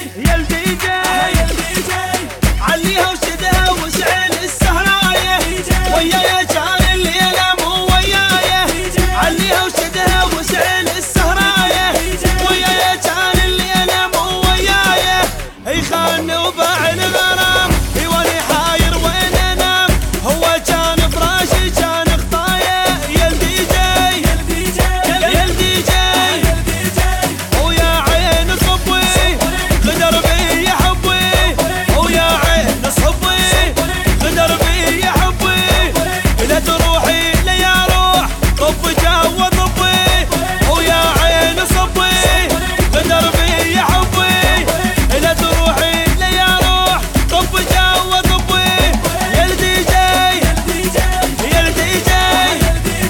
يا الدي جي عليها وشدها وشعل السهرايه ويايا كان الليله مو ويايا عليها وشدها وشعل السهرايه ويايا كان الليله مو ويايا هي خاني وباع الغرام واني حاير وين انام هو كان فراشي كان خطايا يا الدي جي يا الدي جي ويا عين صبي غدر بي حبي ويا عين صبي غدر بي حبي لا تروحي ليا روح طب جوا طبي ويا عين صبي غدر بي حبي لا تروحي ليا روح طب جوا طبي يا الدي جي يا الدي جي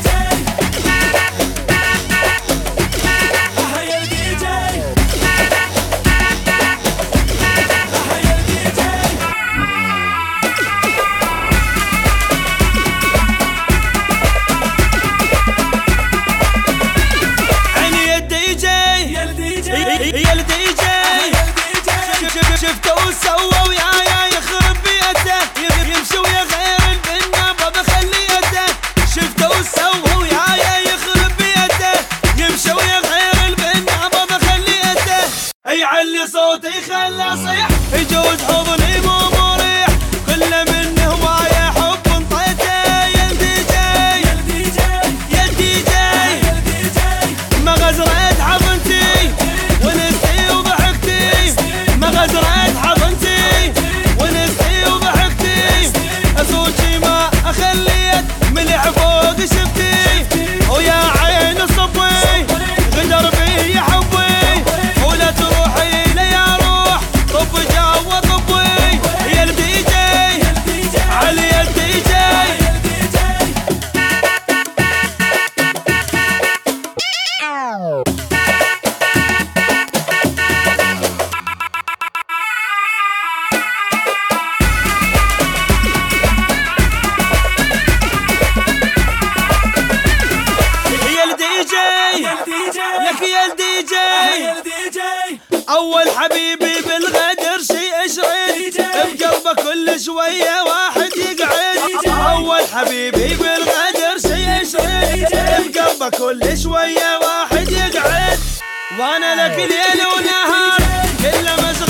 يا الدي جي شفته وسوى ويايا يخرب بيته يمشي ويا غير البنابه بخليته شفته وسوى ويايا يخرب بيته يمشي ويا غير البنابه بخليته يعلي صوتي خلى صيح يجوز حضني مو مريح كله من هوايه حب انطيته يا الدي جي يا الدي جي ما غزرت حضنتي ونستي وضحكتي ما غزرت حضنتي ونستي وضحكتي صوتي ما اخليت ملح فوق شفتي ويا عين صبي غدر بي حبي ولا تروحي ليا روح طب جوا طبي يا الدي جي علي الدي جي لك يا الدي جي اول حبيبي بالغدر شي اشرد بقلبه كل شويه واحد يقعد اول حبيبي بالغدر شي اشرد بقلبه كل شويه واحد يقعد وانا لك ليل ونهار كل ما